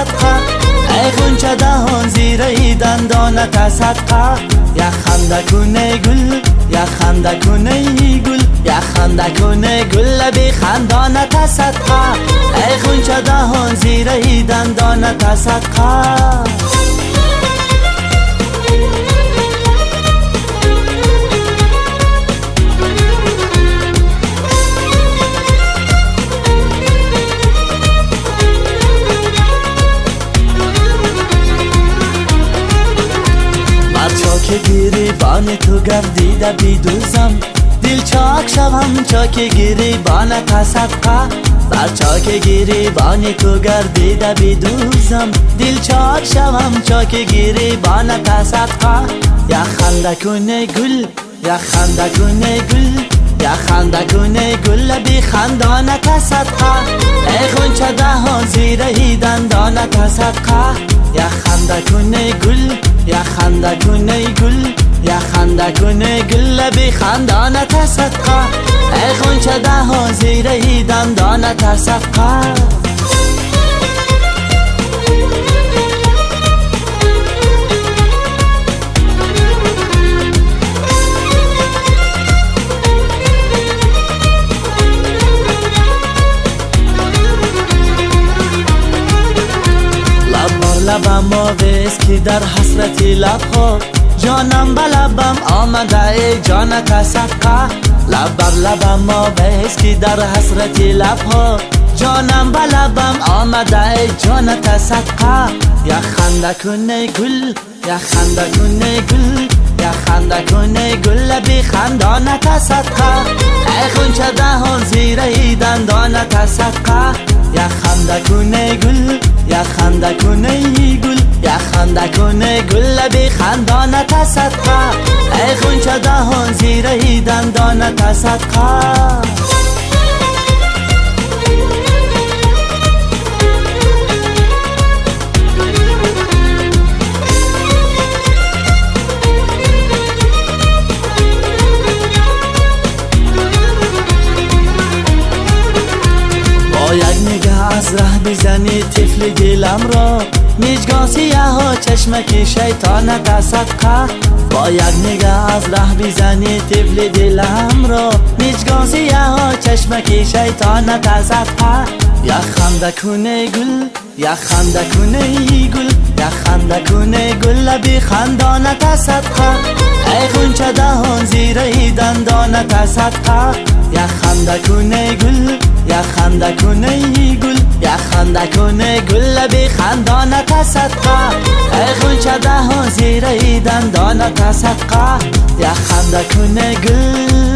صدقه، ای غنچه دهان زیر دندانت صدقه. یک خنده کنه گل، یک خنده کنه گل، یک خنده کنه گل بی خندانت صدقه، ای غنچه دهان زیر دندانت صدقه. چاک گریبان تو گردیده بیدوزم، دل چاک شوم چاک گریبانت صدقه. بر چاک گریبان تو گردیده بیدوزم، دل چاک شوم چاک گریبانت صدقه. یک خنده کنه گل، یک خنده کنه گل، یک خنده کنه گل بی خندانت صدقه، ای غنچه دهان زیر دندانت صدقه. یک خنده کنه گل، یک خنده کنه گل، یک خنده کنه گل بی خندانت صدقه، ای غنچه دهان زیر دندانت صدقه. لبم آویز که در حسرت لبها، جانم به لبم آمده ای جانت صدقه. لب بر لبم آویز که در حسرت لبها، جانم به لبم آمده ای جانت صدقه. یک خنده کنه گل، یک خنده کنه گل، یک خنده کنه گل بی خندانت صدقه، ای غنچه دهان زیر دندانت صدقه. یک خنده کنه گل، یک خنده کنه گل، یک خنده کنه گل بی خندانت صدقه، ای غنچه دهان زیر دندانت صدقه. یک نگاه از ره بزنی طفل دلم را، میجگاه سیه ها چشمک شیطانت صدقه. با یک نگاه از ره بزنی طفل دلم را، میجگاه سیه ها چشمک شیطانت صدقه. یک خنده کنه گل، یک خنده کنه گل، یک خنده کنه گل بی خندانت صدقه، ای غنچه دهان زیر دندانت صدقه. یک خنده کنه گل، یک خنده کنه گل، یک خنده کنه گل بی خندانت صدقه، ای غنچه دهان زیر دندانت صدقه. یک خنده کنه گل.